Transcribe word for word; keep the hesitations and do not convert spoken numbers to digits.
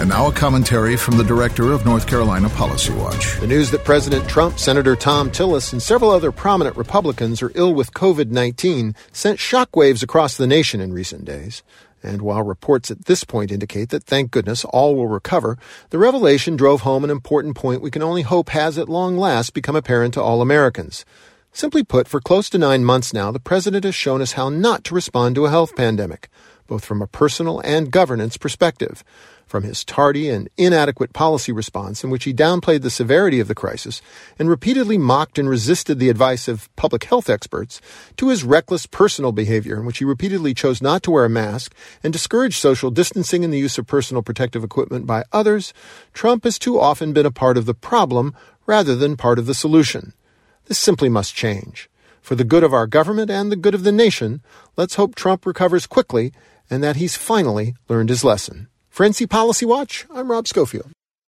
And now a commentary from the director of North Carolina Policy Watch. The news that President Trump, Senator Thom Tillis, and several other prominent Republicans are ill with covid nineteen sent shockwaves across the nation in recent days. And while reports at this point indicate that, thank goodness, all will recover, the revelation drove home an important point we can only hope has at long last become apparent to all Americans. Simply put, for close to nine months now, the president has shown us how not to respond to a health pandemic, both from a personal and governance perspective. From his tardy and inadequate policy response in which he downplayed the severity of the crisis and repeatedly mocked and resisted the advice of public health experts, to his reckless personal behavior in which he repeatedly chose not to wear a mask and discouraged social distancing and the use of personal protective equipment by others, Trump has too often been a part of the problem rather than part of the solution. This simply must change. For the good of our government and the good of the nation, let's hope Trump recovers quickly and that he's finally learned his lesson. For N C Policy Watch, I'm Rob Schofield.